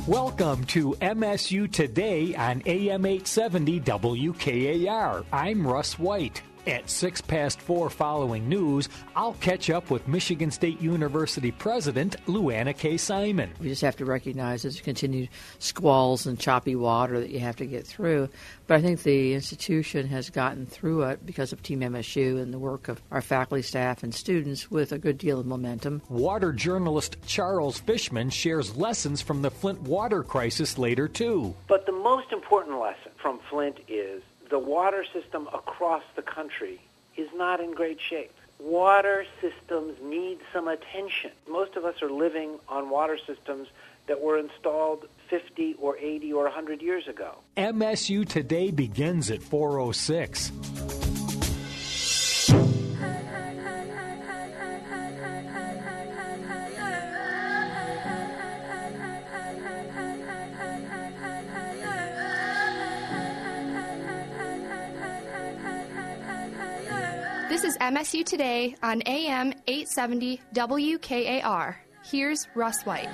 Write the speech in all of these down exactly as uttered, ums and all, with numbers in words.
Welcome to M S U Today on A M eight seventy W K A R. I'm Russ White. At six past four following news, I'll catch up with Michigan State University President Luana K. Simon. We just have to recognize there's continued squalls and choppy water that you have to get through. But I think the institution has gotten through it because of Team M S U and the work of our faculty, staff, and students with a good deal of momentum. Water journalist Charles Fishman shares lessons from the Flint water crisis later, too. But the most important lesson from Flint is the water system across the country is not in great shape. Water systems need some attention. Most of us are living on water systems that were installed fifty or eighty or one hundred years ago. M S U Today begins at four oh six. This is M S U Today on A M eight seventy W K A R. Here's Russ White.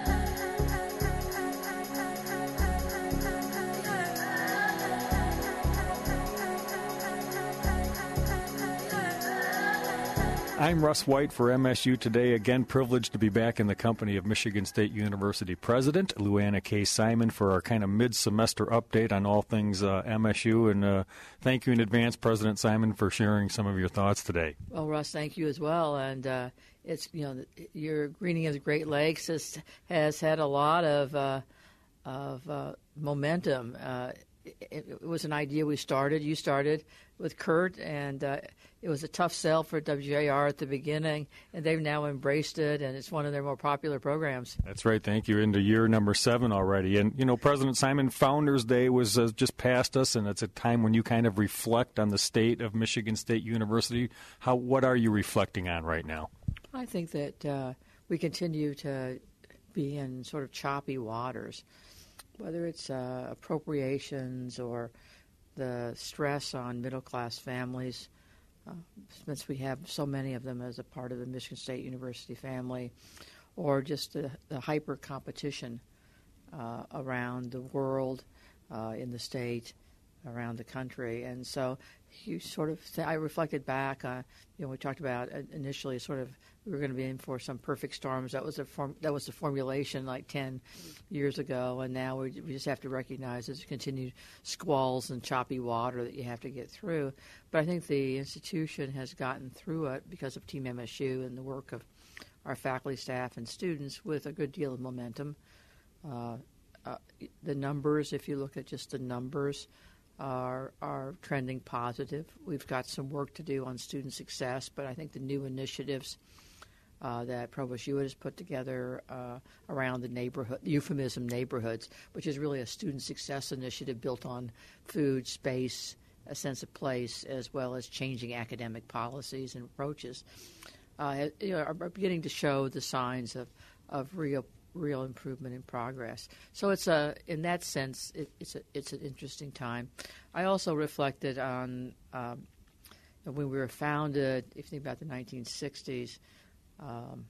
I'm Russ White for M S U Today. Again, privileged to be back in the company of Michigan State University President Luana K. Simon for our kind of mid-semester update on all things uh, M S U. And uh, thank you in advance, President Simon, for sharing some of your thoughts today. Well, Russ, thank you as well. And uh, it's you know your greening of the Great Lakes has, has had a lot of uh, of uh, momentum. Uh, it, it was an idea we started. You started with Kurt, and uh, it was a tough sell for W A R at the beginning, and they've now embraced it, and it's one of their more popular programs. That's right. Thank you. Into year number seven already. And, you know, President Simon, Founders Day was uh, just past us, and it's a time when you kind of reflect on the state of Michigan State University. How? What are you reflecting on right now? I think that uh, we continue to be in sort of choppy waters, whether it's uh, appropriations or the stress on middle-class families, uh, since we have so many of them as a part of the Michigan State University family, or just the, the hyper-competition uh, around the world, uh, in the state, around the country. And so you sort of, th- I reflected back, uh, you know, we talked about uh, initially sort of we were going to be in for some perfect storms. That was a form, that was the formulation like ten years ago, and now we, we just have to recognize there's continued squalls and choppy water that you have to get through. But I think the institution has gotten through it because of Team M S U and the work of our faculty, staff, and students with a good deal of momentum. Uh, uh, the numbers, if you look at just the numbers, are are trending positive. We've got some work to do on student success, but I think the new initiatives uh, that Provost Hewitt has put together uh, around the neighborhood, euphemism neighborhoods, which is really a student success initiative built on food, space, a sense of place, as well as changing academic policies and approaches, uh, you know, are beginning to show the signs of, of real real improvement in progress. So it's a, in that sense, it, it's a, it's an interesting time. I also reflected on um, when we were founded, if you think about the nineteen sixties, um,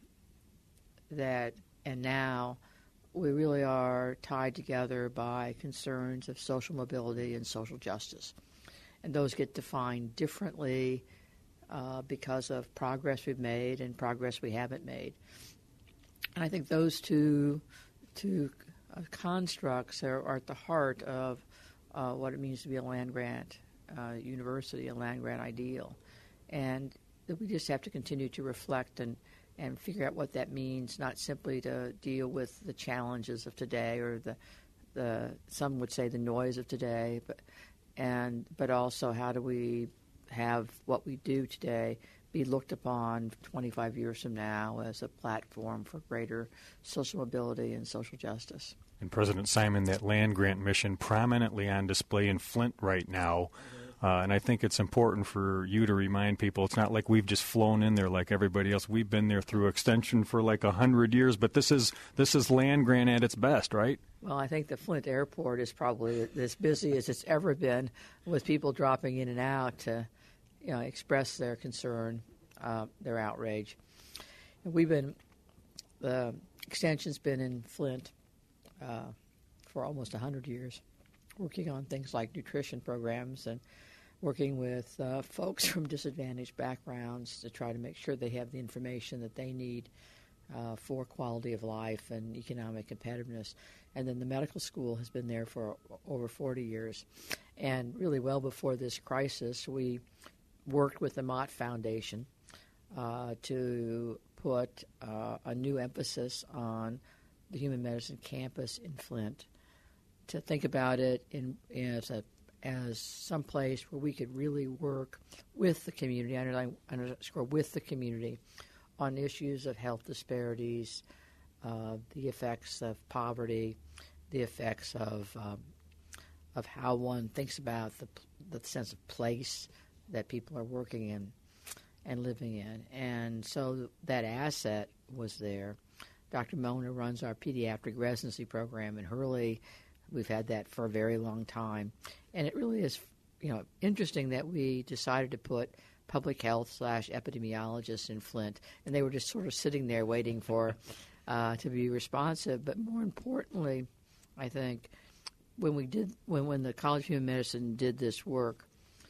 that, and now we really are tied together by concerns of social mobility and social justice. And those get defined differently uh, because of progress we've made and progress we haven't made. And I think those two two uh, constructs are, are at the heart of uh, what it means to be a land-grant uh, university, a land-grant ideal. And that we just have to continue to reflect and, and figure out what that means, not simply to deal with the challenges of today or the, the some would say the noise of today, but and but also how do we have what we do today be looked upon twenty-five years from now as a platform for greater social mobility and social justice. And President Simon, that land-grant mission prominently on display in Flint right now. Uh, and I think it's important for you to remind people it's not like we've just flown in there like everybody else. We've been there through extension for like a hundred years, but this is this is land-grant at its best, right? Well, I think the Flint airport is probably as busy as it's ever been with people dropping in and out to you know, express their concern, uh, their outrage. And we've been, the uh, extension's been in Flint uh, for almost one hundred years, working on things like nutrition programs and working with uh, folks from disadvantaged backgrounds to try to make sure they have the information that they need uh, for quality of life and economic competitiveness. And then the medical school has been there for over forty years. And really well before this crisis, we worked with the Mott Foundation uh, to put uh, a new emphasis on the Human Medicine campus in Flint, to think about it in, as a as some place where we could really work with the community, underline, underscore with the community, on issues of health disparities, uh, the effects of poverty, the effects of um, of how one thinks about the the sense of place that people are working in and living in. And so that asset was there. Doctor Mona runs our pediatric residency program in Hurley. We've had that for a very long time. And it really is, you know, interesting that we decided to put public health slash epidemiologists in Flint, and they were just sort of sitting there waiting for uh, to be responsive. But more importantly, I think when we did when when the College of Human Medicine did this work,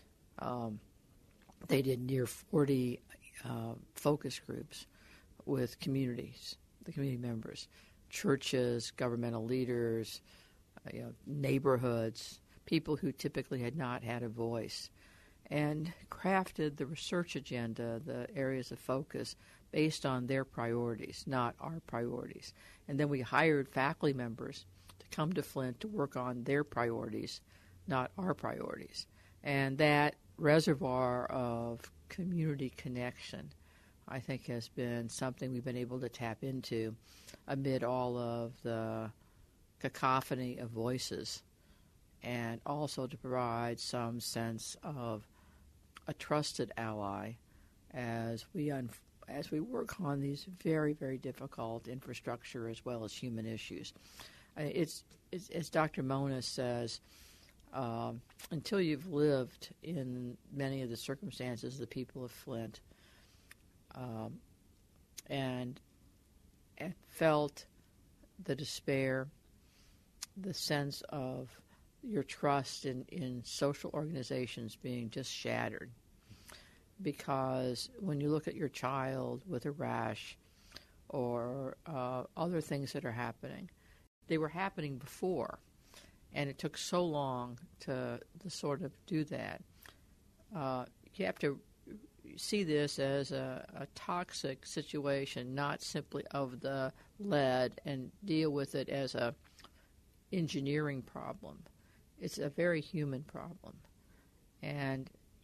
um, they did near forty uh, focus groups with communities, the community members, churches, governmental leaders, uh, you know, neighborhoods, people who typically had not had a voice, and crafted the research agenda, the areas of focus, based on their priorities, not our priorities. And then we hired faculty members to come to Flint to work on their priorities, not our priorities. And that reservoir of community connection, I think, has been something we've been able to tap into amid all of the cacophony of voices, and also to provide some sense of a trusted ally as we un- as we work on these very, very difficult infrastructure as well as human issues. Uh, it's, it's as Doctor Mona says, um, until you've lived in many of the circumstances of the people of Flint, um, and and felt the despair, the sense of your trust in, in social organizations being just shattered. Because when you look at your child with a rash or uh, other things that are happening, they were happening before, and it took so long to, to sort of do that. Uh, you have to see this as a, a toxic situation, not simply of the lead, and deal with it as a engineering problem. It's a very human problem. And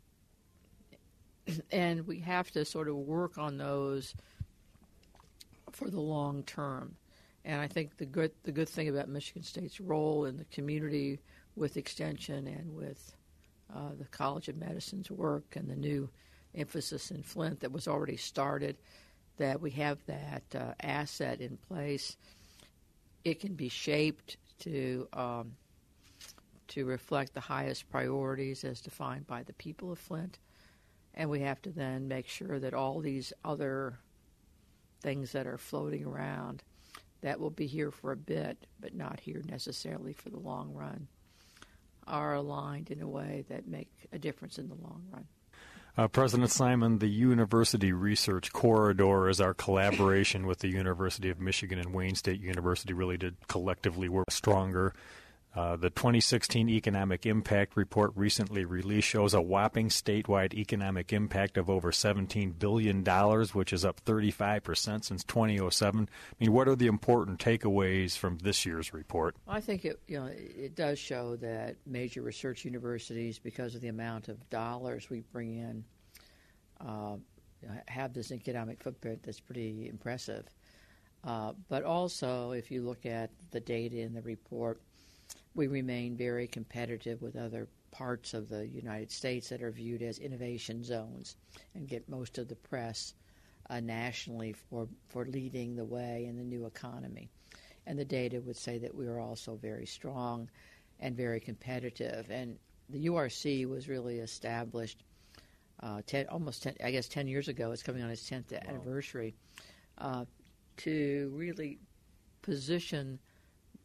and we have to sort of work on those for the long term. And I think the good the good thing about Michigan State's role in the community with Extension and with uh, the College of Medicine's work and the new emphasis in Flint that was already started, that we have that uh, asset in place. It can be shaped to um, to reflect the highest priorities as defined by the people of Flint. And we have to then make sure that all these other things that are floating around that will be here for a bit, but not here necessarily for the long run, are aligned in a way that make a difference in the long run. Uh, President Simon, the University Research Corridor is our collaboration with the University of Michigan and Wayne State University really to collectively work stronger. Uh, the twenty sixteen Economic Impact Report recently released shows a whopping statewide economic impact of over seventeen billion dollars, which is up thirty-five percent since two thousand seven. I mean, what are the important takeaways from this year's report? I think it, you know, it does show that major research universities, because of the amount of dollars we bring in, uh, have this economic footprint that's pretty impressive. Uh, but also, if you look at the data in the report, we remain very competitive with other parts of the United States that are viewed as innovation zones and get most of the press uh, nationally for, for leading the way in the new economy. And the data would say that we are also very strong and very competitive. And the U R C was really established uh, ten, almost ten, I guess ten years ago. It's coming on its tenth wow. anniversary, uh, to really position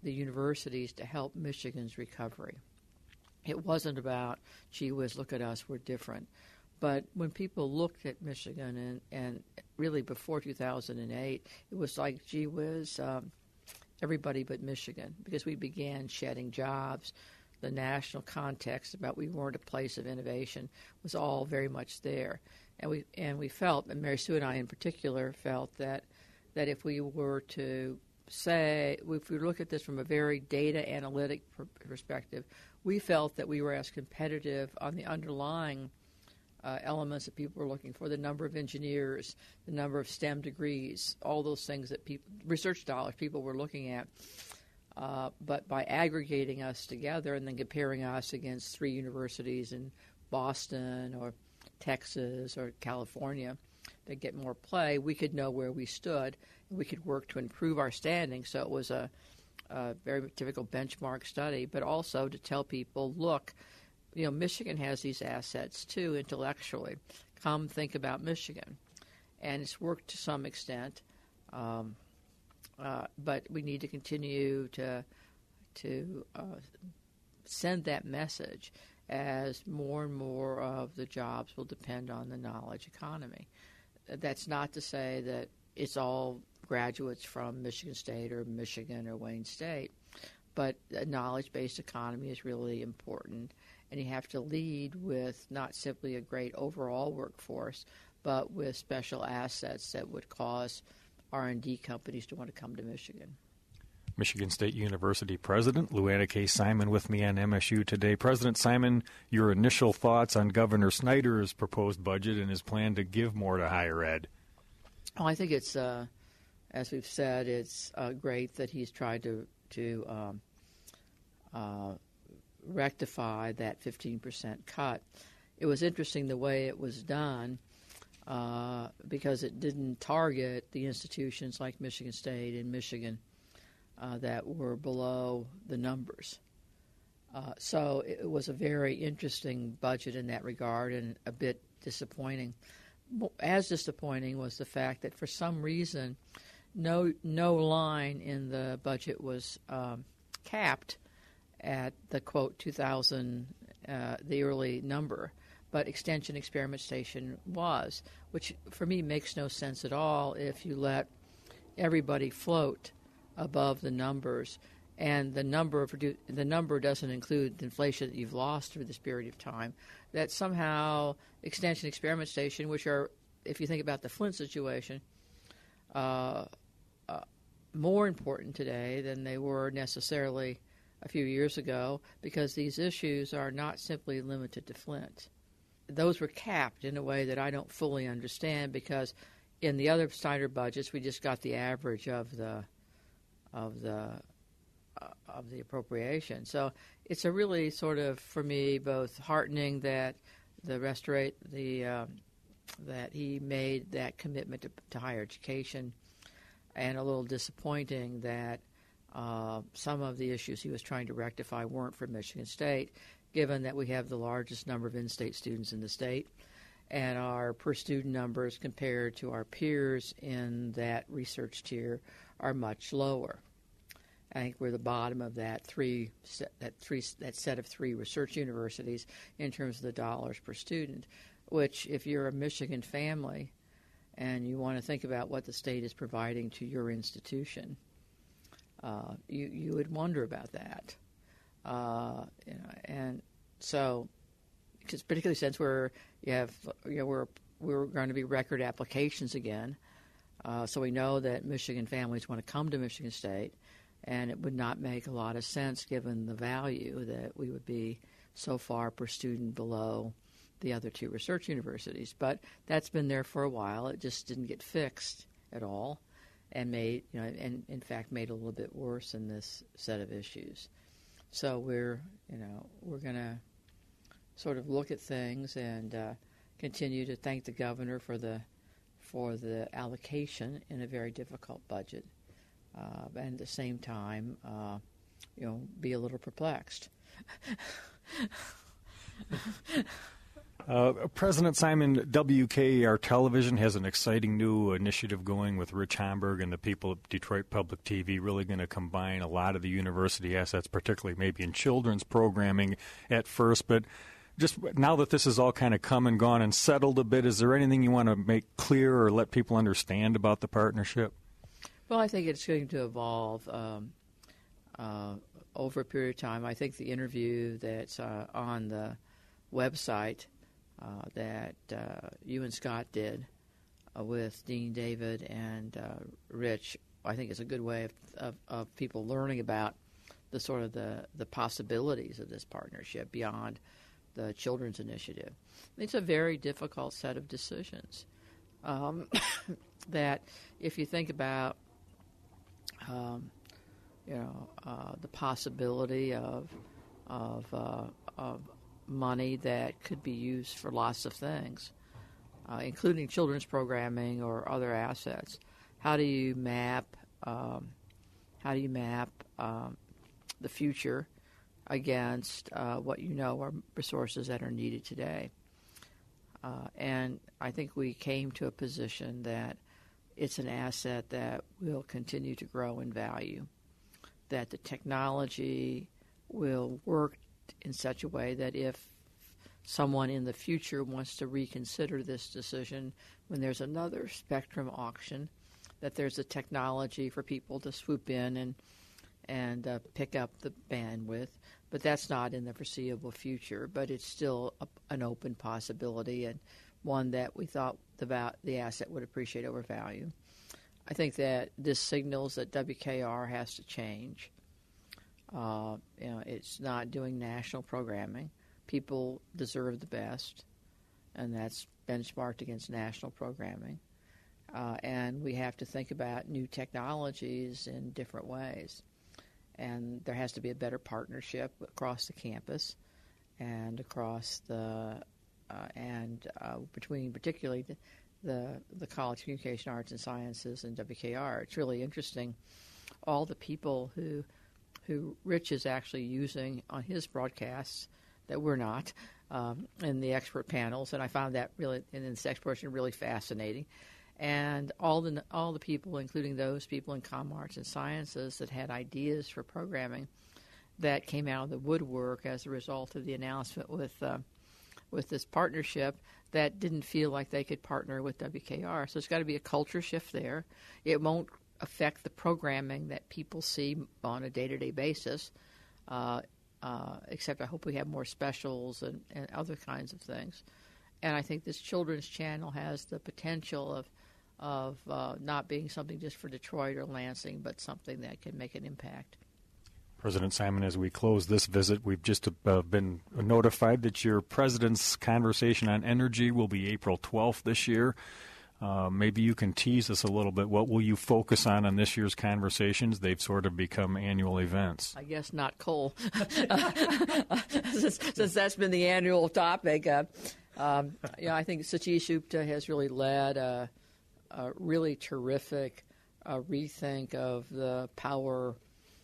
the universities to help Michigan's recovery. It wasn't about, gee whiz, look at us, we're different. But when people looked at Michigan, and, and really before two thousand eight, it was like, gee whiz, um, everybody but Michigan, because we began shedding jobs. The national context about we weren't a place of innovation was all very much there. And we and we felt, and Mary Sue and I in particular felt that that if we were to say, if we look at this from a very data analytic per- perspective, we felt that we were as competitive on the underlying uh, elements that people were looking for, the number of engineers, the number of STEM degrees, all those things that people, research dollars people were looking at. Uh, but by aggregating us together and then comparing us against three universities in Boston or Texas or California that get more play, we could know where we stood, and we could work to improve our standing. So it was a, a very typical benchmark study, but also to tell people, look, you know, Michigan has these assets too intellectually. Come think about Michigan. And it's worked to some extent. Um, Uh, but we need to continue to to uh, send that message as more and more of the jobs will depend on the knowledge economy. That's not to say that it's all graduates from Michigan State or Michigan or Wayne State, but a knowledge-based economy is really important, and you have to lead with not simply a great overall workforce, but with special assets that would cause R and D companies to want to come to Michigan. Michigan State University President Luanna K. Simon with me on M S U Today. President Simon, your initial thoughts on Governor Snyder's proposed budget and his plan to give more to higher ed? Well, I think it's, uh, as we've said, it's uh, great that he's tried to, to um, uh, rectify that fifteen percent cut. It was interesting the way it was done. Uh, because it didn't target the institutions like Michigan State and Michigan uh, that were below the numbers. Uh, so it was a very interesting budget in that regard and a bit disappointing. As disappointing was the fact that for some reason no no line in the budget was um, capped at the, quote, two thousand, uh, the early number. But Extension Experiment Station was, which for me makes no sense at all if you let everybody float above the numbers, and the number of the number doesn't include the inflation that you've lost through this period of time. That somehow Extension Experiment Station, which are, if you think about the Flint situation, uh, uh, more important today than they were necessarily a few years ago, because these issues are not simply limited to Flint. Those were capped in a way that I don't fully understand, because in the other Snyder budgets we just got the average of the of the uh, of the appropriation. So it's a really sort of, for me, both heartening that the restorate the um, that he made that commitment to, to higher education, and a little disappointing that uh, some of the issues he was trying to rectify weren't for Michigan State, given that we have the largest number of in-state students in the state, and our per-student numbers compared to our peers in that research tier are much lower. I think we're the bottom of that three that three that set of three research universities in terms of the dollars per student, which, if you're a Michigan family and you want to think about what the state is providing to your institution, uh, you you would wonder about that. Uh, you know, and so, because particularly since we're you have you know we're we're going to be record applications again, uh, so we know that Michigan families want to come to Michigan State, and it would not make a lot of sense given the value that we would be so far per student below the other two research universities. But that's been there for a while. It just didn't get fixed at all, and made you know, and in fact made it a little bit worse in this set of issues. So we're, you know, we're going to sort of look at things and uh, continue to thank the governor for the for the allocation in a very difficult budget, uh, and at the same time, uh, you know, be a little perplexed. Uh, President Simon, W K A R Television has an exciting new initiative going with Rich Homburg and the people of Detroit Public T V, really going to combine a lot of the university assets, particularly maybe in children's programming at first. But just now that this has all kind of come and gone and settled a bit, is there anything you want to make clear or let people understand about the partnership? Well, I think it's going to evolve um, uh, over a period of time. I think the interview that's uh, on the website Uh, that uh, you and Scott did uh, with Dean David and uh, Rich, I think is a good way of, of, of people learning about the sort of the, the possibilities of this partnership beyond the Children's Initiative. It's a very difficult set of decisions um, that if you think about, um, you know, uh, the possibility of of, uh, of money that could be used for lots of things, uh, including children's programming or other assets. How do you map? Um, how do you map um, the future against uh, what you know are resources that are needed today? Uh, and I think we came to a position that it's an asset that will continue to grow in value, that the technology will work in such a way that if someone in the future wants to reconsider this decision when there's another spectrum auction, that there's a technology for people to swoop in and and uh, pick up the bandwidth. But that's not in the foreseeable future, but it's still a, an open possibility and one that we thought the, val- the asset would appreciate over value. I think that this signals that W K R has to change. Uh, you know, it's not doing national programming. People deserve the best, and that's benchmarked against national programming. Uh, and we have to think about new technologies in different ways. And there has to be a better partnership across the campus and across the uh, and uh, between particularly the, the the College of Communication Arts and Sciences and W K R. It's really interesting. All the people who who Rich is actually using on his broadcasts that we're not um, in the expert panels, and I found that really in this exploration really fascinating. And all the all the people, including those people in comm arts and sciences that had ideas for programming, that came out of the woodwork as a result of the announcement with uh, with this partnership, that didn't feel like they could partner with W K R. So there's got to be a culture shift there. It won't affect the programming that people see on a day-to-day basis, uh, uh, except I hope we have more specials and, and other kinds of things. And I think this children's channel has the potential of of uh, not being something just for Detroit or Lansing, but something that can make an impact. President Simon, as we close this visit, we've just uh, been notified that your president's conversation on energy will be April twelfth this year. Uh, maybe you can tease us a little bit. What will you focus on on this year's conversations? They've sort of become annual events. I guess not coal, since, since that's been the annual topic. Uh, um, yeah, I think Satish Gupta has really led a, a really terrific uh, rethink of the power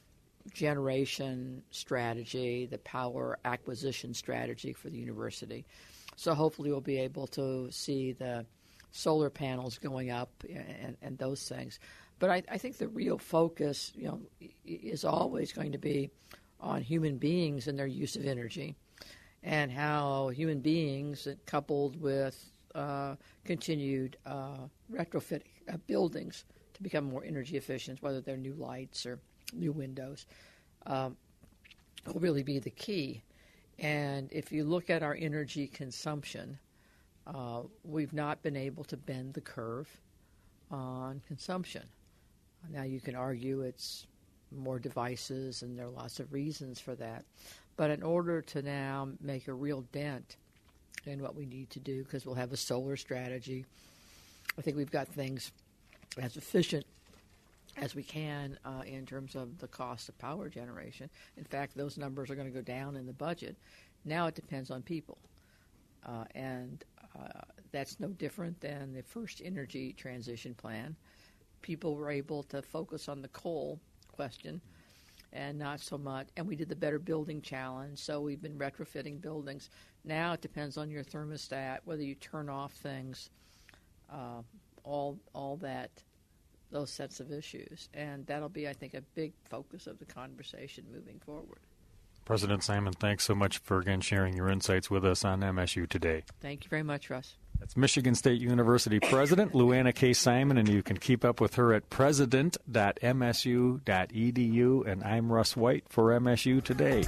generation strategy, the power acquisition strategy for the university. So hopefully we'll be able to see the solar panels going up and, and those things. But I, I think the real focus, you know, is always going to be on human beings and their use of energy, and how human beings, coupled with uh, continued uh, retrofitting of buildings to become more energy efficient, whether they're new lights or new windows, um, will really be the key. And if you look at our energy consumption, uh, we've not been able to bend the curve on consumption. Now you can argue it's more devices, and there are lots of reasons for that. But in order to now make a real dent in what we need to do, because we'll have a solar strategy, I think we've got things as efficient as we can uh, in terms of the cost of power generation. In fact, those numbers are going to go down in the budget. Now it depends on people. Uh, and uh, that's no different than the first energy transition plan. People were able to focus on the coal question and not so much. And we did the Better Building Challenge, so we've been retrofitting buildings. Now it depends on your thermostat, whether you turn off things, uh, all all that, those sets of issues. And that'll be, I think, a big focus of the conversation moving forward. President Simon, thanks so much for, again, sharing your insights with us on M S U Today. Thank you very much, Russ. That's Michigan State University President Luana K. Simon, and you can keep up with her at president dot m s u dot e d u. And I'm Russ White for M S U Today.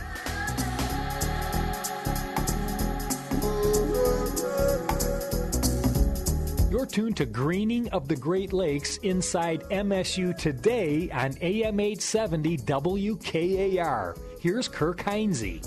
You're tuned to Greening of the Great Lakes inside M S U Today on A M eight seventy W K A R. Here's Kirk Heinze.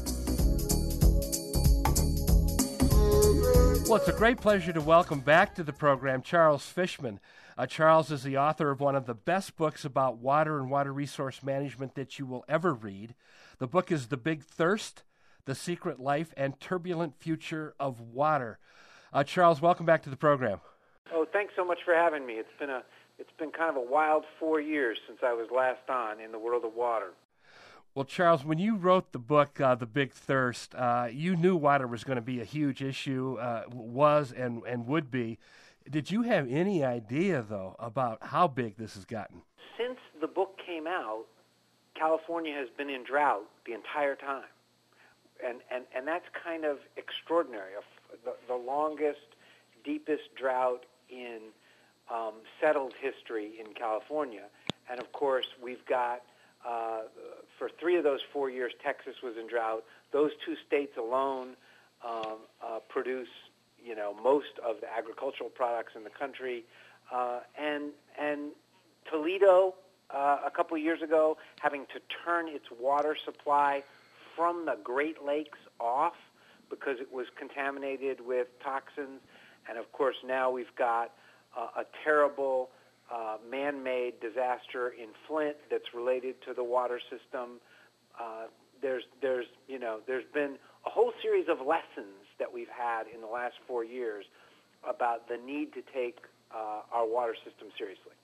Well, it's a great pleasure to welcome back to the program Charles Fishman. Uh, Charles is the author of one of the best books about water and water resource management that you will ever read. The book is The Big Thirst, The Secret Life and Turbulent Future of Water. Uh, Charles, welcome back to the program. Oh, thanks so much for having me. It's been a it's been kind of a wild four years since I was last on in the world of water. Well, Charles, when you wrote the book, uh, The Big Thirst, uh, you knew water was going to be a huge issue, uh, was and, and would be. Did you have any idea, though, about how big this has gotten? Since the book came out, California has been in drought the entire time. And, and, and that's kind of extraordinary. The, the longest, deepest drought in um, settled history in California. And, of course, we've got Uh, for three of those four years, Texas was in drought. Those two states alone um, uh, produce, you know, most of the agricultural products in the country. Uh, and and Toledo, uh, a couple of years ago, having to turn its water supply from the Great Lakes off because it was contaminated with toxins. And, of course, now we've got uh, a terrible Uh, man-made disaster in Flint that's related to the water system. Uh, there's, there's, you know, there's been a whole series of lessons that we've had in the last four years about the need to take uh, our water system seriously.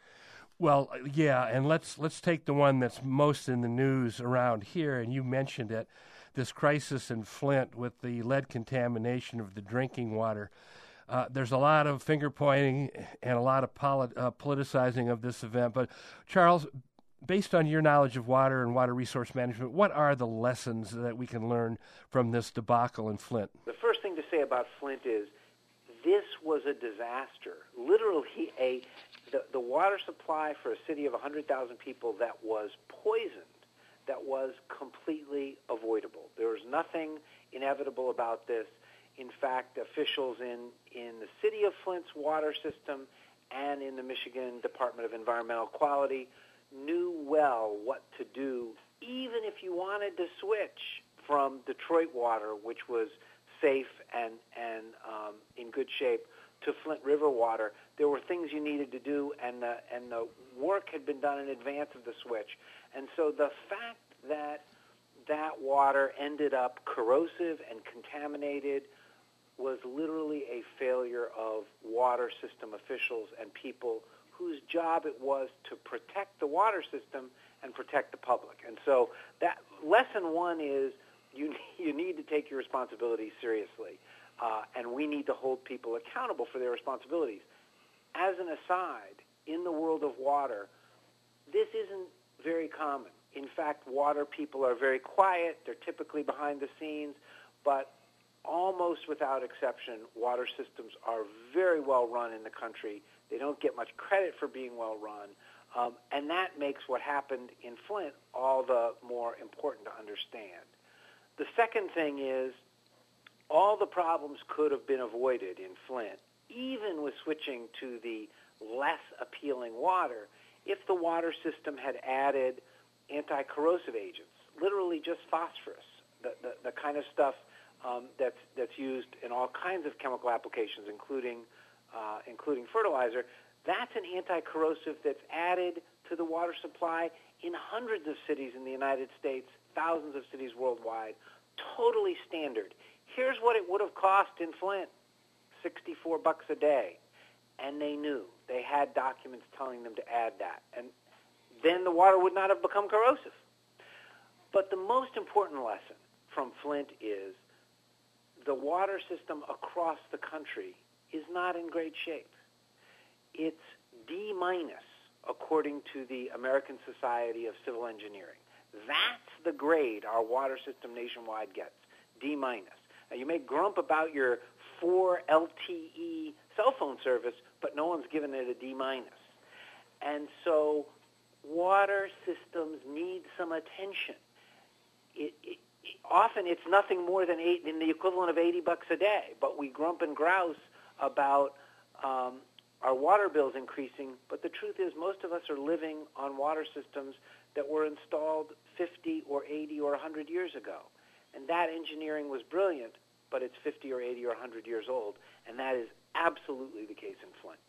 Well, yeah, and let's let's take the one that's most in the news around here, and you mentioned it, this crisis in Flint with the lead contamination of the drinking water. Uh, there's a lot of finger-pointing and a lot of polit- uh, politicizing of this event. But, Charles, based on your knowledge of water and water resource management, what are the lessons that we can learn from this debacle in Flint? The first thing to say about Flint is this was a disaster. Literally, a the, the water supply for a city of one hundred thousand people that was poisoned, that was completely avoidable. There was nothing inevitable about this. In fact, officials in, in the city of Flint's water system and in the Michigan Department of Environmental Quality knew well what to do, even if you wanted to switch from Detroit water, which was safe and, and um, in good shape, to Flint River water. There were things you needed to do, and the, and the work had been done in advance of the switch. And so the fact that that water ended up corrosive and contaminated was literally a failure of water system officials and people whose job it was to protect the water system and protect the public. And so that lesson one is you you need to take your responsibilities seriously, uh, and we need to hold people accountable for their responsibilities. As an aside, in the world of water, this isn't very common. In fact, water people are very quiet. They're typically behind the scenes, but almost without exception, water systems are very well run in the country. They don't get much credit for being well run, um, and that makes what happened in Flint all the more important to understand. The second thing is all the problems could have been avoided in Flint, even with switching to the less appealing water, if the water system had added anti-corrosive agents, literally just phosphorus, the, the, the kind of stuff Um, that's that's used in all kinds of chemical applications, including uh, including fertilizer. That's an anti-corrosive that's added to the water supply in hundreds of cities in the United States, thousands of cities worldwide, totally standard. Here's what it would have cost in Flint, sixty-four bucks a day, and they knew. They had documents telling them to add that, and then the water would not have become corrosive. But the most important lesson from Flint is the water system across the country is not in great shape. It's D minus, according to the American Society of Civil Engineering. That's the grade our water system nationwide gets, D minus. Now, you may grump about your four L T E cell phone service, but no one's given it a D minus. And so water systems need some attention. It, it, often it's nothing more than eight, in the equivalent of eighty bucks a day, but we grump and grouse about um, our water bills increasing, but the truth is most of us are living on water systems that were installed fifty or eighty or one hundred years ago. And that engineering was brilliant, but it's fifty or eighty or one hundred years old, and that is absolutely the case in Flint.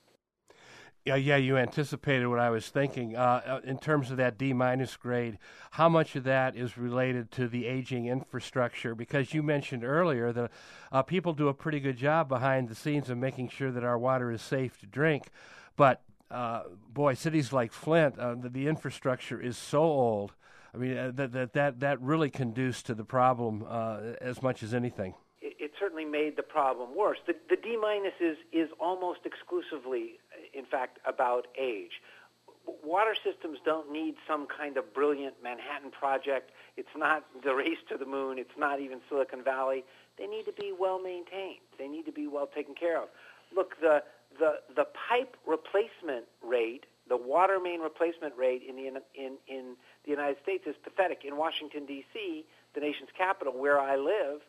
Yeah, yeah, you anticipated what I was thinking. Uh, in terms of that D-minus grade, how much of that is related to the aging infrastructure? Because you mentioned earlier that uh, people do a pretty good job behind the scenes of making sure that our water is safe to drink. But, uh, boy, cities like Flint, uh, the, the infrastructure is so old. I mean, uh, that, that, that, that really conduced to the problem uh, as much as anything. It certainly made the problem worse. The, the D minus is, is almost exclusively, in fact, about age. Water systems don't need some kind of brilliant Manhattan project. It's not the race to the moon. It's not even Silicon Valley. They need to be well maintained. They need to be well taken care of. Look, the the the pipe replacement rate, the water main replacement rate in the in in the United States is pathetic. In Washington D C, the nation's capital, where I live,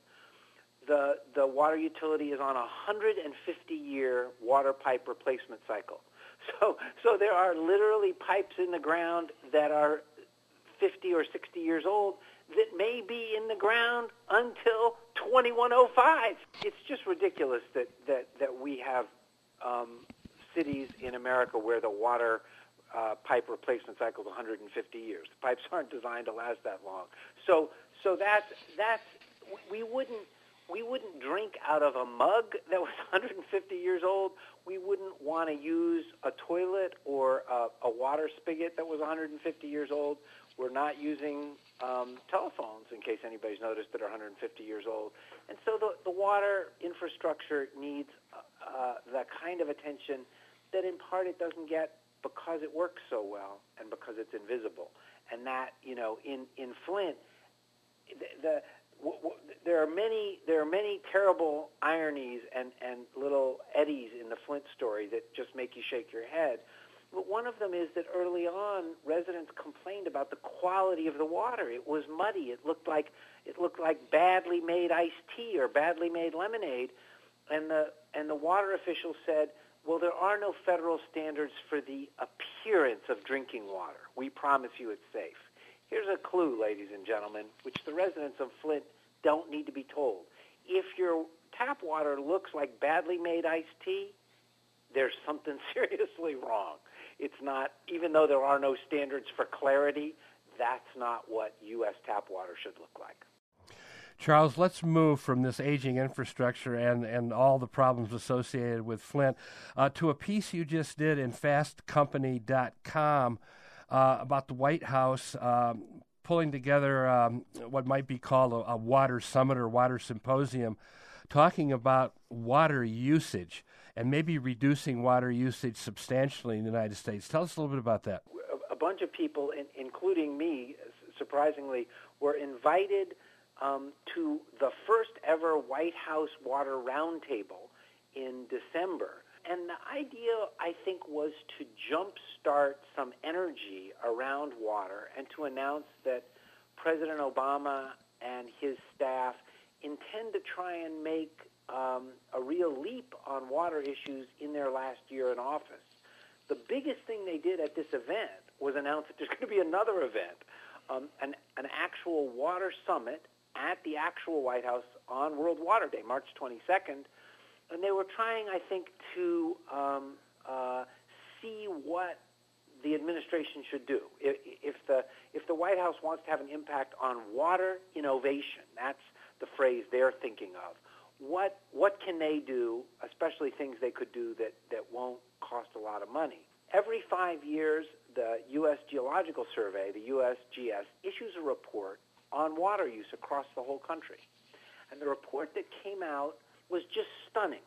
the the water utility is on a one hundred fifty year water pipe replacement cycle. So so there are literally pipes in the ground that are fifty or sixty years old that may be in the ground until twenty-one oh five. It's just ridiculous that, that, that we have um, cities in America where the water uh, pipe replacement cycle is one hundred fifty years. The pipes aren't designed to last that long. So so that's that's we wouldn't we wouldn't drink out of a mug that was one hundred fifty years old. We wouldn't want to use a toilet or a, a water spigot that was one hundred fifty years old. We're not using um, telephones, in case anybody's noticed, that are one hundred fifty years old. And so the, the water infrastructure needs uh, the kind of attention that in part it doesn't get because it works so well and because it's invisible. And that, you know, in, in Flint, the, the w- w- there are many there are many terrible ironies and, and little eddies in the Flint story that just make you shake your head. But one of them is that early on, residents complained about the quality of the water. It was muddy. It looked like it looked like badly made iced tea or badly made lemonade. And the and the water officials said, well, there are no federal standards for the appearance of drinking water. We promise you it's safe. Here's a clue, ladies and gentlemen, which the residents of Flint don't need to be told. If your tap water looks like badly made iced tea, there's something seriously wrong. It's not, even though there are no standards for clarity, that's not what U S tap water should look like. Charles, let's move from this aging infrastructure and, and all the problems associated with Flint uh, to a piece you just did in fast company dot com uh, about the White House um, pulling together um, what might be called a, a water summit or water symposium, talking about water usage and maybe reducing water usage substantially in the United States. Tell us a little bit about that. A bunch of people, in, including me, surprisingly, were invited um, to the first ever White House Water Roundtable in December. And the idea, I think, was to jumpstart some energy around water and to announce that President Obama and his staff intend to try and make um, a real leap on water issues in their last year in office. The biggest thing they did at this event was announce that there's going to be another event, um, an, an actual water summit at the actual White House on World Water Day, March twenty-second. And they were trying, I think, to um, uh, see what the administration should do. If, if the if the White House wants to have an impact on water innovation, that's the phrase they're thinking of. What what can they do, especially things they could do that, that won't cost a lot of money? Every five years, the U S Geological Survey, the U S G S, issues a report on water use across the whole country. And the report that came out was just stunning.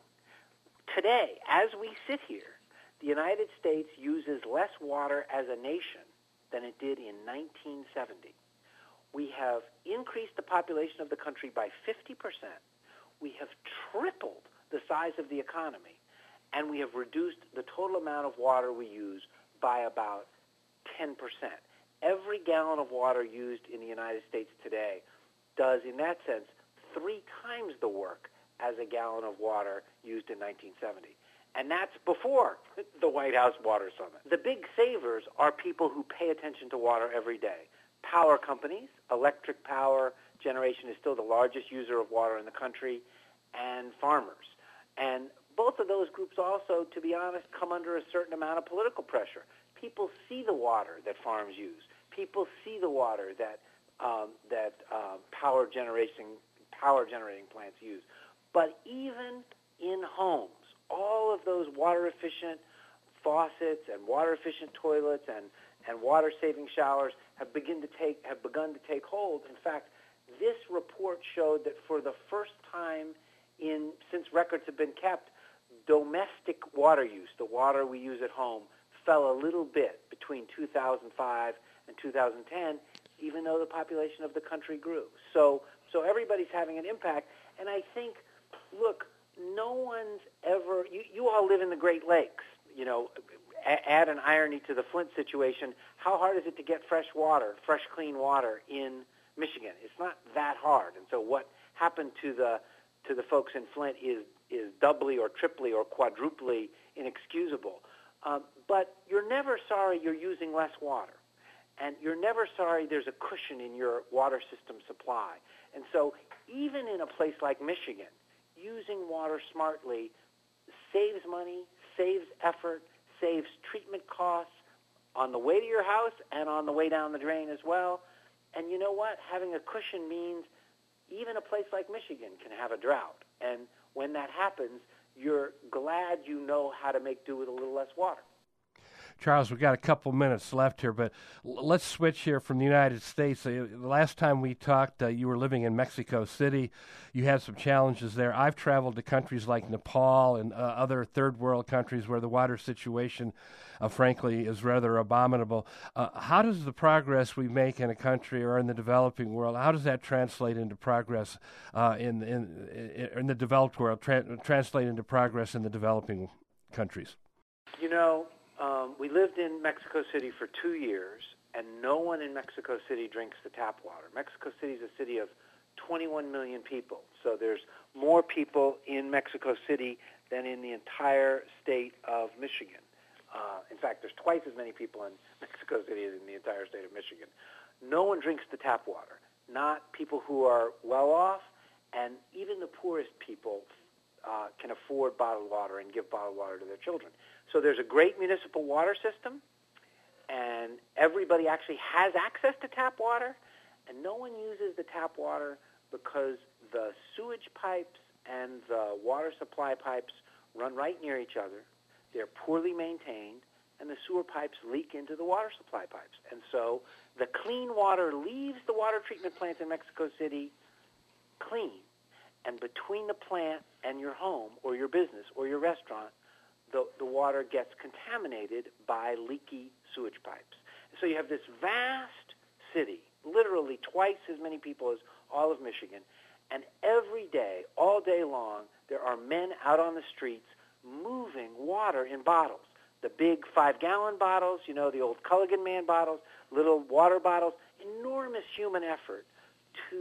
Today, as we sit here, the United States uses less water as a nation than it did in nineteen seventy. We have increased the population of the country by fifty percent. We have tripled the size of the economy, and we have reduced the total amount of water we use by about ten percent. Every gallon of water used in the United States today does, in that sense, three times the work as a gallon of water used in nineteen seventy. And that's before the White House Water Summit. The big savers are people who pay attention to water every day. Power companies, electric power generation is still the largest user of water in the country, and farmers. And both of those groups also, to be honest, come under a certain amount of political pressure. People see the water that farms use. People see the water that um, that uh, power generation power generating plants use. But even in homes, all of those water-efficient faucets and water-efficient toilets and, and water-saving showers have begin to take have begun to take hold. In fact, this report showed that for the first time in since records have been kept, domestic water use, the water we use at home, fell a little bit between two thousand five and two thousand ten, even though the population of the country grew. So, so everybody's having an impact. And I think, look, no one's ever, you, you all live in the Great Lakes, you know, a, add an irony to the Flint situation. How hard is it to get fresh water, fresh, clean water in Michigan? It's not that hard. And so what happened to the to the folks in Flint is is doubly or triply or quadruply inexcusable. Um, but you're never sorry you're using less water. And you're never sorry there's a cushion in your water system supply. And so even in a place like Michigan, using water smartly saves money, saves effort, saves treatment costs on the way to your house and on the way down the drain as well. And you know what? Having a cushion means even a place like Michigan can have a drought. And when that happens, you're glad you know how to make do with a little less water. Charles, we've got a couple minutes left here, but l- let's switch here from the United States. Uh, the last time we talked, uh, you were living in Mexico City. You had some challenges there. I've traveled to countries like Nepal and uh, other third world countries where the water situation, uh, frankly, is rather abominable. Uh, how does the progress we make in a country or in the developing world, how does that translate into progress uh, in, in, in the developed world, tra- translate into progress in the developing countries? You know, Um, we lived in Mexico City for two years, and no one in Mexico City drinks the tap water. Mexico City is a city of twenty-one million people, so there's more people in Mexico City than in the entire state of Michigan. Uh, in fact, there's twice as many people in Mexico City as in the entire state of Michigan. No one drinks the tap water, not people who are well off, and even the poorest people uh, can afford bottled water and give bottled water to their children. So there's a great municipal water system, and everybody actually has access to tap water, and no one uses the tap water because the sewage pipes and the water supply pipes run right near each other. They're poorly maintained, and the sewer pipes leak into the water supply pipes. And so the clean water leaves the water treatment plants in Mexico City clean, and between the plant and your home or your business or your restaurant, The, the water gets contaminated by leaky sewage pipes. So you have this vast city, literally twice as many people as all of Michigan, and every day, all day long, there are men out on the streets moving water in bottles. The big five-gallon bottles, you know, the old Culligan Man bottles, little water bottles, enormous human effort to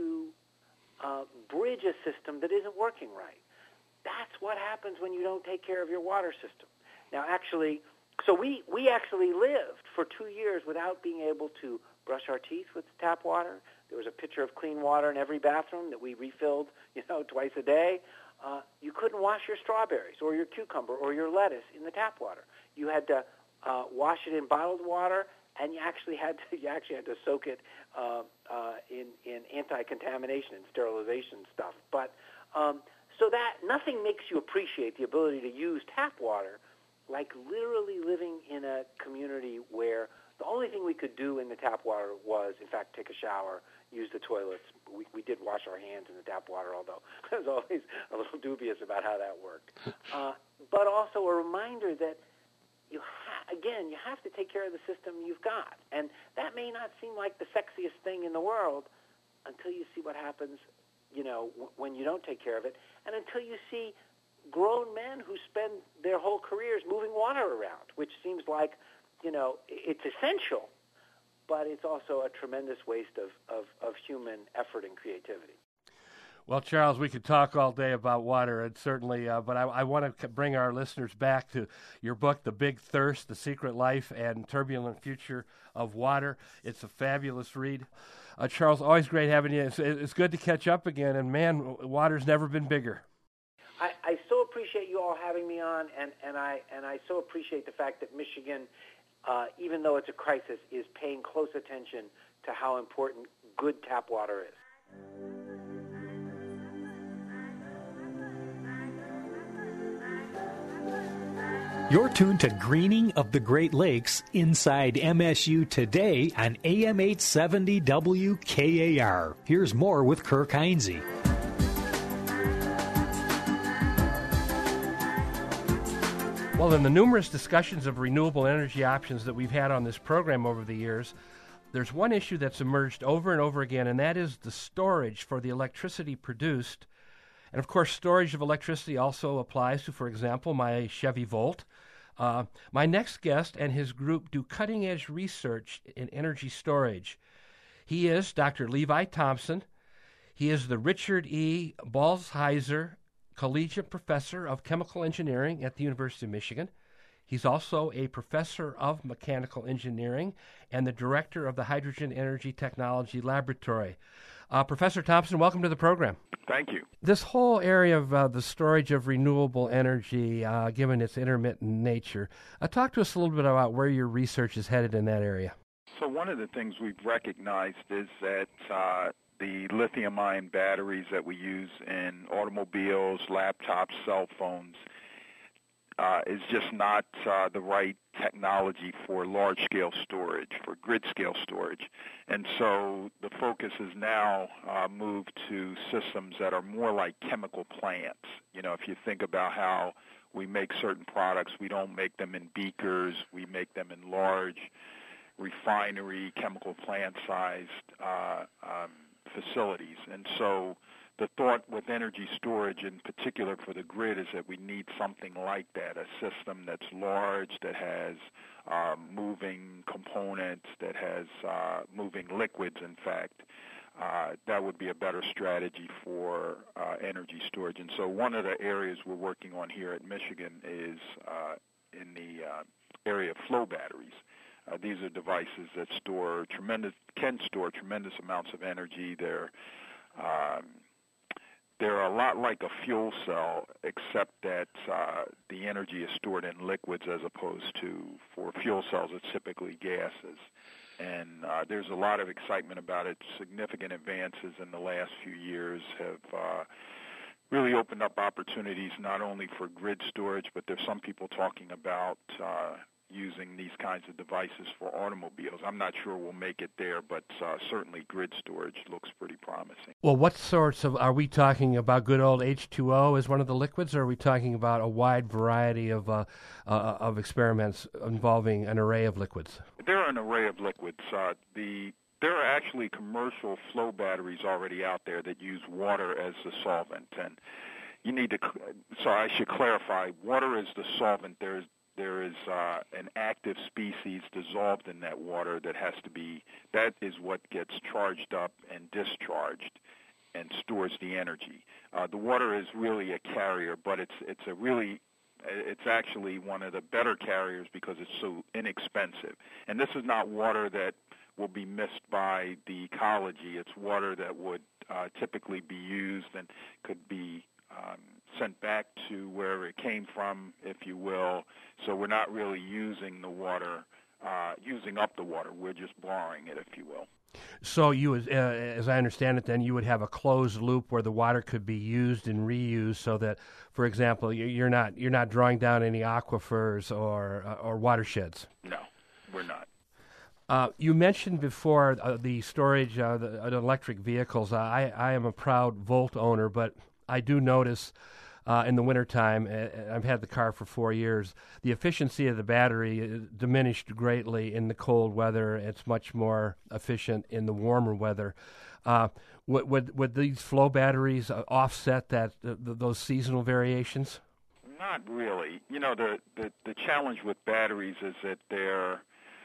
uh, bridge a system that isn't working right. That's what happens when you don't take care of your water system. Now, actually, so we, we actually lived for two years without being able to brush our teeth with tap water. There was a pitcher of clean water in every bathroom that we refilled, you know, twice a day. Uh, you couldn't wash your strawberries or your cucumber or your lettuce in the tap water. You had to uh, wash it in bottled water, and you actually had to you actually had to soak it uh, uh, in in anti-contamination and sterilization stuff. But um, So that nothing makes you appreciate the ability to use tap water like literally living in a community where the only thing we could do in the tap water was, in fact, take a shower, use the toilets. We, we did wash our hands in the tap water, although I was always a little dubious about how that worked. Uh, but also a reminder that, you ha- again, you have to take care of the system you've got. And that may not seem like the sexiest thing in the world until you see what happens, you know, w- when you don't take care of it, and until you see grown men who spend their whole careers moving water around, which seems like, you know, it's essential, but it's also a tremendous waste of, of, of human effort and creativity. Well, Charles, we could talk all day about water, and certainly, uh, but I, I want to bring our listeners back to your book, The Big Thirst, The Secret Life and Turbulent Future of Water. It's a fabulous read. Uh, Charles, always great having you. It's, it's good to catch up again, and man, water's never been bigger. I, I so appreciate you all having me on, and, and I and I so appreciate the fact that Michigan, uh, even though it's a crisis, is paying close attention to how important good tap water is. You're tuned to Greening of the Great Lakes inside M S U Today on A M eight seventy W K A R. Here's more with Kirk Heinze. Well, in the numerous discussions of renewable energy options that we've had on this program over the years, there's one issue that's emerged over and over again, and that is the storage for the electricity produced. And, of course, storage of electricity also applies to, for example, my Chevy Volt. Uh, my next guest and his group do cutting-edge research in energy storage. He is Doctor Levi Thompson. He is the Richard E. Balsheiser Collegiate Professor of Chemical Engineering at the University of Michigan. He's also a professor of mechanical engineering and the director of the Hydrogen Energy Technology Laboratory. Uh, Professor Thompson, welcome to the program. Thank you. This whole area of uh, the storage of renewable energy, uh, given its intermittent nature, uh, talk to us a little bit about where your research is headed in that area. So one of the things we've recognized is that uh, the lithium-ion batteries that we use in automobiles, laptops, cell phones, uh, is just not uh, the right technology for large-scale storage, for grid-scale storage. And so the focus is now uh, moved to systems that are more like chemical plants. You know, if you think about how we make certain products, we don't make them in beakers, we make them in large refinery, chemical plant-sized uh, um, facilities. And so the thought with energy storage in particular for the grid is that we need something like that, a system that's large, that has uh, moving components, that has uh, moving liquids, in fact. Uh, that would be a better strategy for uh, energy storage. And so one of the areas we're working on here at Michigan is uh, in the uh, area of flow batteries. Uh, these are devices that store tremendous, can store tremendous amounts of energy. They're um, They're a lot like a fuel cell, except that uh, the energy is stored in liquids as opposed to, for fuel cells, it's typically gases. And uh, there's a lot of excitement about it. Significant advances in the last few years have uh, really opened up opportunities not only for grid storage, but there's some people talking about uh, using these kinds of devices for automobiles. I'm not sure we'll make it there, but uh, certainly grid storage looks pretty promising. Well, what sorts of, are we talking about good old H two O as one of the liquids, or are we talking about a wide variety of uh, uh, of experiments involving an array of liquids? There are an array of liquids. Uh, the There are actually commercial flow batteries already out there that use water as the solvent. And you need to, so I should clarify, water is the solvent. There's There is uh, an active species dissolved in that water that has to be, that is what gets charged up and discharged and stores the energy. Uh, the water is really a carrier, but it's it's a really, it's actually one of the better carriers because it's so inexpensive. And this is not water that will be missed by the ecology. It's water that would uh, typically be used and could be um, sent back to where it came from, if you will. So we're not really using the water, uh, using up the water. We're just borrowing it, if you will. So you, would, uh, as I understand it, then you would have a closed loop where the water could be used and reused, so that, for example, you're not you're not drawing down any aquifers or uh, or watersheds. No, we're not. Uh, you mentioned before uh, the storage, uh, the, uh, the electric vehicles. I, I am a proud Volt owner, but I do notice uh, in the wintertime, uh, I've had the car for four years, the efficiency of the battery is diminished greatly in the cold weather. It's much more efficient in the warmer weather. Uh, would, would, would these flow batteries uh, offset that uh, th- those seasonal variations? Not really. You know, the, the, the challenge with batteries is that they're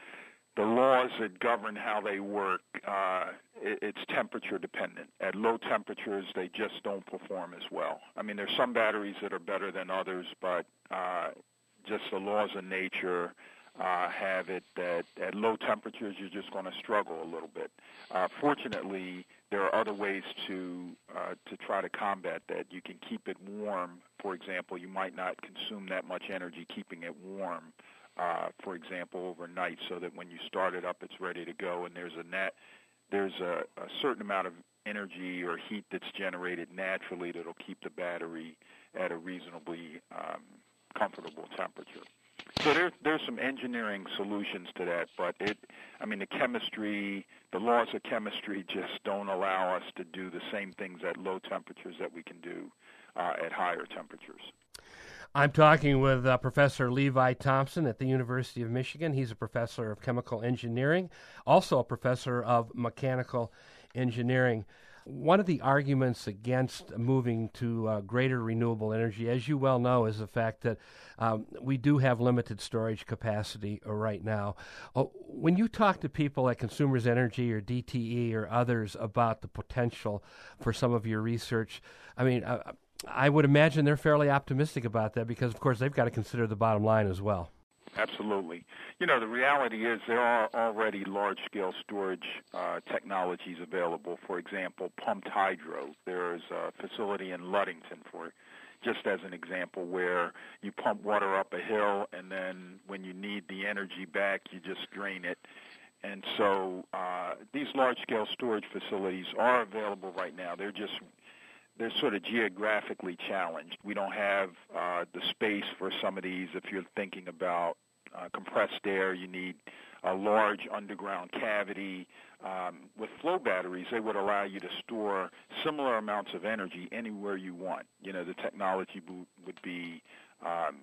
the laws that govern how they work, uh, it, it's temperature dependent. At low temperatures, they just don't perform as well. I mean, there's some batteries that are better than others, but uh, just the laws of nature uh, have it that at low temperatures, you're just going to struggle a little bit. Uh, fortunately, there are other ways to uh, to try to combat that. You can keep it warm. For example, you might not consume that much energy keeping it warm. Uh, for example, overnight, so that when you start it up, it's ready to go. And there's a nat- there's a, a certain amount of energy or heat that's generated naturally that'll keep the battery at a reasonably um, comfortable temperature. So there, there's some engineering solutions to that, but it, I mean, the chemistry, the laws of chemistry just don't allow us to do the same things at low temperatures that we can do uh, at higher temperatures. I'm talking with uh, Professor Levi Thompson at the University of Michigan. He's a professor of chemical engineering, also a professor of mechanical engineering. One of the arguments against moving to uh, greater renewable energy, as you well know, is the fact that um, we do have limited storage capacity uh, right now. Uh, when you talk to people at Consumers Energy or D T E or others about the potential for some of your research, I mean, uh, I would imagine they're fairly optimistic about that because, of course, they've got to consider the bottom line as well. Absolutely. You know, the reality is there are already large-scale storage uh, technologies available. For example, pumped hydro. There's a facility in Ludington, for just as an example, where you pump water up a hill, and then when you need the energy back, you just drain it. And so uh, these large-scale storage facilities are available right now. They're just they're sort of geographically challenged. We don't have uh, the space for some of these. If you're thinking about uh, compressed air, you need a large underground cavity. Um, with flow batteries, they would allow you to store similar amounts of energy anywhere you want. You know, the technology w- would be um,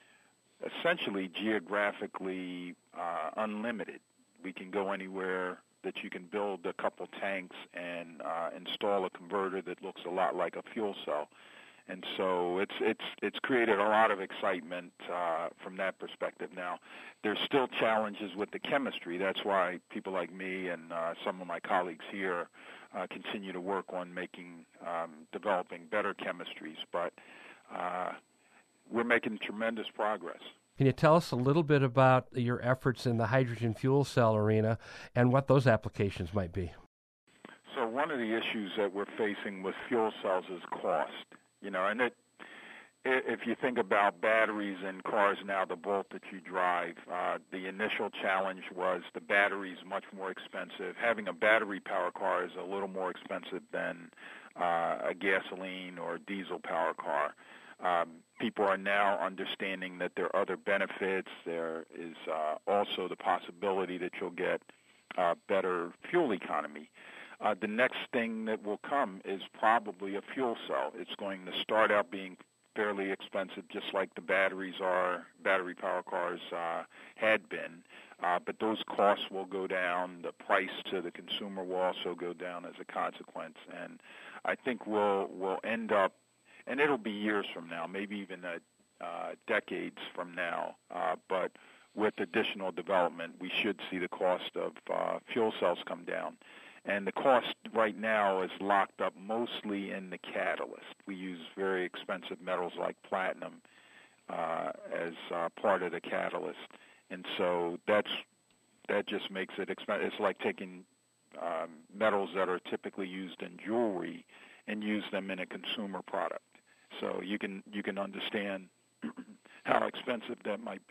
essentially geographically uh, unlimited. We can go anywhere that you can build a couple tanks and uh, install a converter that looks a lot like a fuel cell. And so it's it's it's created a lot of excitement uh, from that perspective. Now, there's still challenges with the chemistry. That's why people like me and uh, some of my colleagues here uh, continue to work on making, um, developing better chemistries. But uh, we're making tremendous progress. Can you tell us a little bit about your efforts in the hydrogen fuel cell arena and what those applications might be? So one of the issues that we're facing with fuel cells is cost. You know, and it, if you think about batteries in cars now, the Bolt that you drive, uh, the initial challenge was the battery's much more expensive. Having a battery power car is a little more expensive than uh, a gasoline or diesel power car. Um, people are now understanding that there are other benefits. There is uh, also the possibility that you'll get uh, better fuel economy. Uh, the next thing that will come is probably a fuel cell. It's going to start out being fairly expensive, just like the batteries are, battery power cars uh, had been. Uh, but those costs will go down. The price to the consumer will also go down as a consequence. And I think we'll we'll end up, and it'll be years from now, maybe even a, uh, decades from now, uh, but with additional development, we should see the cost of uh, fuel cells come down. And the cost right now is locked up mostly in the catalyst. We use very expensive metals like platinum uh, as uh, part of the catalyst. And so that's that just makes it expensive. It's like taking um, metals that are typically used in jewelry and use them in a consumer product. So you can you can understand how expensive that might be.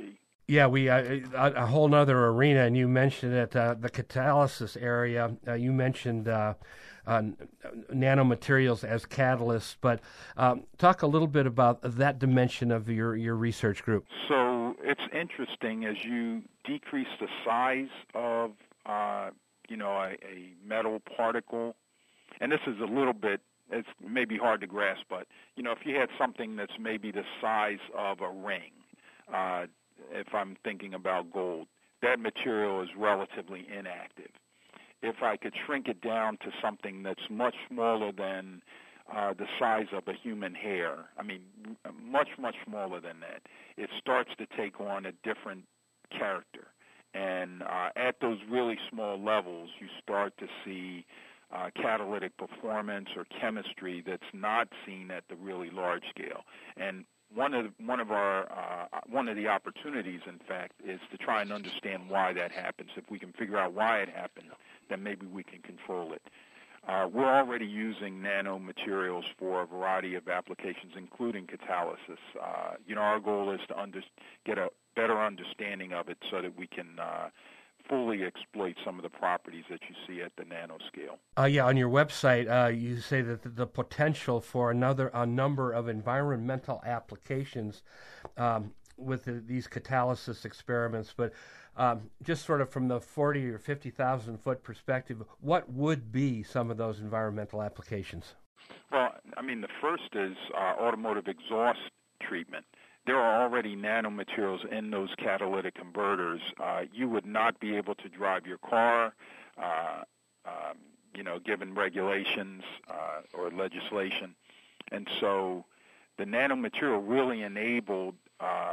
Yeah, we uh, a, a whole nother arena, and you mentioned it, uh, the catalysis area. Uh, you mentioned uh, uh, nanomaterials as catalysts, but um, talk a little bit about that dimension of your, your research group. So it's interesting as you decrease the size of, uh, you know, a, a metal particle, and this is a little bit, it's maybe hard to grasp, but, you know, if you had something that's maybe the size of a ring, uh, if I'm thinking about gold, that material is relatively inactive. If I could shrink it down to something that's much smaller than uh, the size of a human hair, I mean, much, much smaller than that, it starts to take on a different character. And uh, at those really small levels, you start to see uh, catalytic performance or chemistry that's not seen at the really large scale. And One of one of our uh, one of the opportunities, in fact, is to try and understand why that happens. If we can figure out why it happens, then maybe we can control it. Uh, we're already using nanomaterials for a variety of applications, including catalysis. Uh, you know, our goal is to under, get a better understanding of it so that we can uh, fully exploit some of the properties that you see at the nanoscale. Uh, yeah, on your website, uh, you say that the, the potential for another a number of environmental applications um, with the, these catalysis experiments, but um, just sort of from the forty or fifty thousand foot perspective, what would be some of those environmental applications? Well, I mean, the first is uh, automotive exhaust treatment. There are already nanomaterials in those catalytic converters. Uh, you would not be able to drive your car, uh, um, you know, given regulations uh, or legislation. And so the nanomaterial really enabled uh,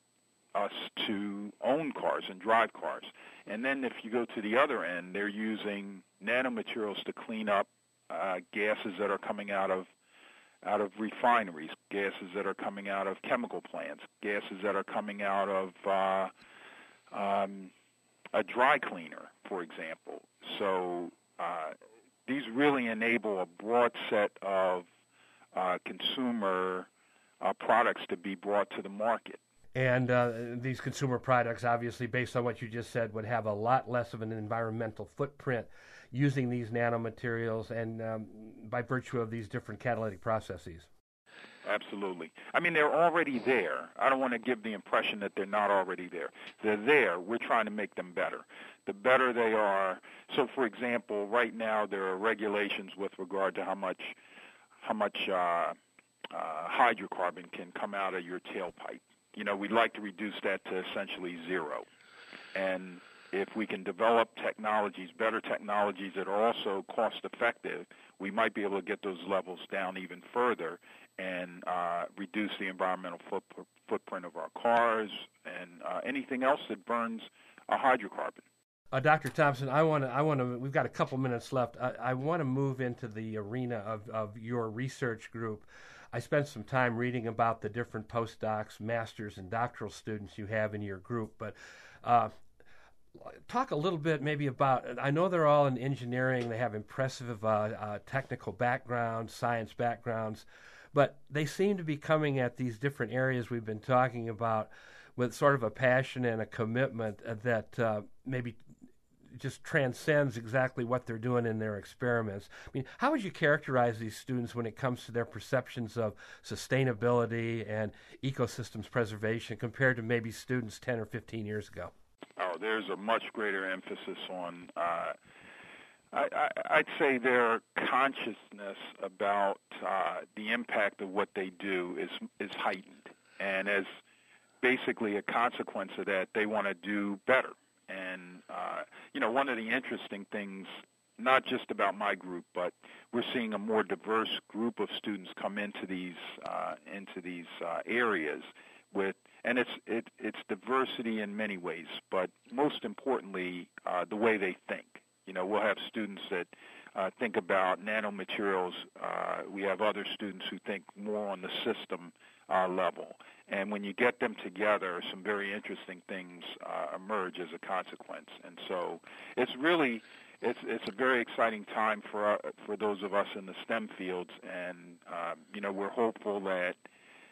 us to own cars and drive cars. And then if you go to the other end, they're using nanomaterials to clean up uh, gases that are coming out of out of refineries, gases that are coming out of chemical plants, gases that are coming out of uh, um, a dry cleaner, for example. So uh, these really enable a broad set of uh, consumer uh, products to be brought to the market. And uh, these consumer products, obviously, based on what you just said, would have a lot less of an environmental footprint using these nanomaterials and um, by virtue of these different catalytic processes. Absolutely. I mean, they're already there. I don't want to give the impression that they're not already there. They're there. We're trying to make them better. The better they are. So, for example, right now there are regulations with regard to how much how much uh, uh, hydrocarbon can come out of your tailpipe. You know, we'd like to reduce that to essentially zero. And if we can develop technologies, better technologies that are also cost-effective, we might be able to get those levels down even further and uh, reduce the environmental foot, footprint of our cars and uh, anything else that burns a hydrocarbon. Uh, Doctor Thompson, I want to. I want to. We've got a couple minutes left. I, I want to move into the arena of, of your research group. I spent some time reading about the different postdocs, masters, and doctoral students you have in your group, but uh, talk a little bit maybe about, I know they're all in engineering, they have impressive uh, uh, technical backgrounds, science backgrounds, but they seem to be coming at these different areas we've been talking about with sort of a passion and a commitment that uh, maybe just transcends exactly what they're doing in their experiments. I mean, how would you characterize these students when it comes to their perceptions of sustainability and ecosystems preservation compared to maybe students ten or fifteen years ago? Oh, there's a much greater emphasis on, uh, I, I, I'd say their consciousness about uh, the impact of what they do is is heightened. And as basically a consequence of that, they want to do better. And, uh, you know, one of the interesting things, not just about my group, but we're seeing a more diverse group of students come into these uh, into these uh, areas with, and it's it, it's diversity in many ways, but most importantly, uh, the way they think. You know, we'll have students that uh, think about nanomaterials. Uh, we have other students who think more on the system uh, level. And when you get them together, some very interesting things uh, emerge as a consequence. And so it's really, it's it's a very exciting time for uh, for those of us in the STEM fields. And, um, you know, we're hopeful that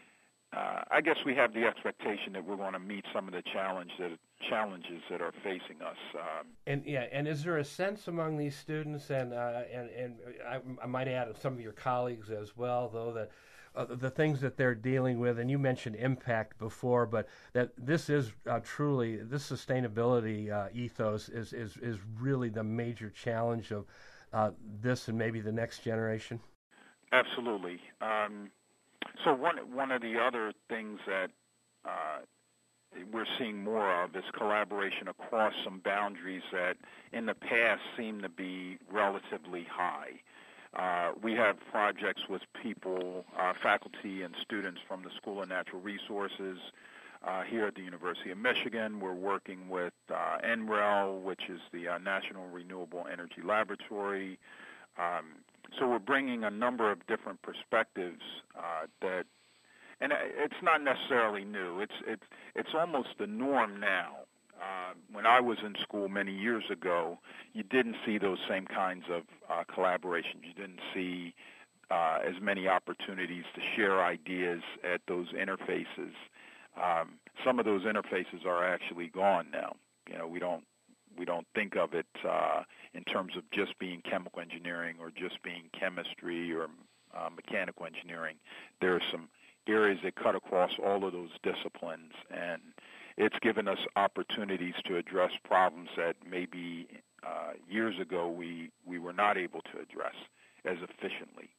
uh, I guess we have the expectation that we're going to meet some of the challenge that, challenges that are facing us. Um, and yeah, and is there a sense among these students, and uh, and and I, I might add some of your colleagues as well, though, that uh, the things that they're dealing with, and you mentioned impact before, but that this is uh, truly, this sustainability uh, ethos is, is, is really the major challenge of uh, this and maybe the next generation? Absolutely. Um, so one, one of the other things that uh, we're seeing more of is collaboration across some boundaries that in the past seem to be relatively high. Uh, we have projects with people, uh, faculty and students from the School of Natural Resources uh, here at the University of Michigan. We're working with uh, N R E L, which is the uh, National Renewable Energy Laboratory. Um, so we're bringing a number of different perspectives uh, that, and it's not necessarily new. It's it's it's almost the norm now. Uh, when I was in school many years ago, you didn't see those same kinds of uh, collaborations. You didn't see uh, as many opportunities to share ideas at those interfaces. Um, some of those interfaces are actually gone now. You know, we don't we don't think of it uh, in terms of just being chemical engineering or just being chemistry or uh, mechanical engineering. There are some areas that cut across all of those disciplines, and it's given us opportunities to address problems that maybe uh, years ago we, we were not able to address as efficiently.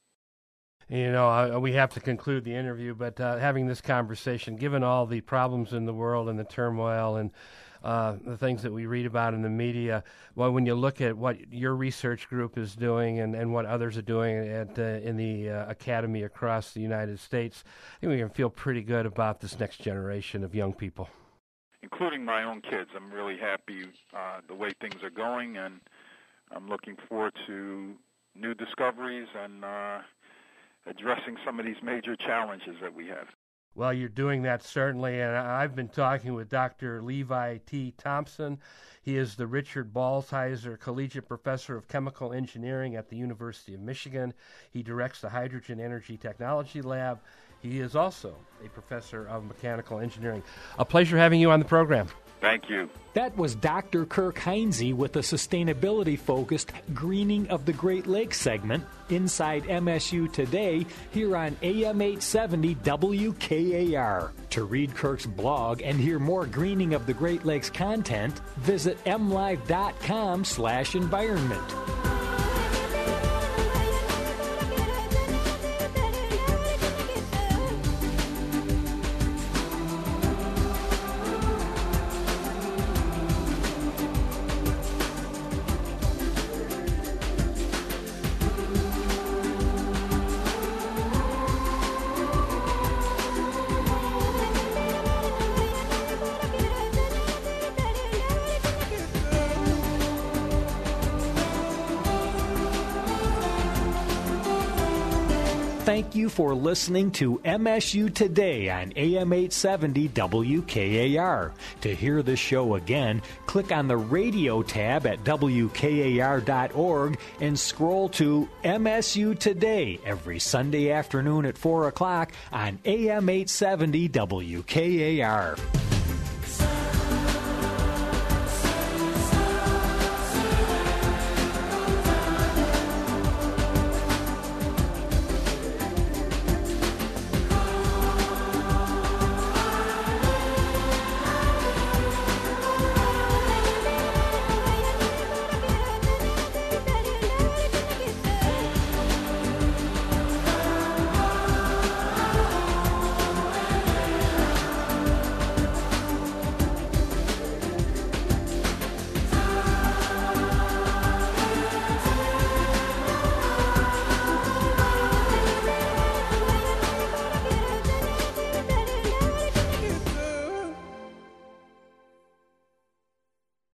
You know, uh, we have to conclude the interview, but uh, having this conversation, given all the problems in the world and the turmoil and uh, the things that we read about in the media, well, when you look at what your research group is doing and, and what others are doing at uh, in the uh, academy across the United States, I think we can feel pretty good about this next generation of young people. Including my own kids. I'm really happy uh, the way things are going, and I'm looking forward to new discoveries and uh, addressing some of these major challenges that we have. Well, you're doing that certainly, and I've been talking with Doctor Levi T. Thompson. He is the Richard Baltheiser Collegiate Professor of Chemical Engineering at the University of Michigan. He directs the Hydrogen Energy Technology Lab. He is also a professor of mechanical engineering. A pleasure having you on the program. Thank you. That was Doctor Kirk Heinze with the sustainability-focused Greening of the Great Lakes segment inside M S U Today here on A M eight seventy W K A R. To read Kirk's blog and hear more Greening of the Great Lakes content, visit m live dot com slash environment. Thank you for listening to M S U Today on A M eight seventy W K A R. To hear the show again, click on the radio tab at W K A R dot org and scroll to M S U Today every Sunday afternoon at four o'clock on A M eight seventy W K A R.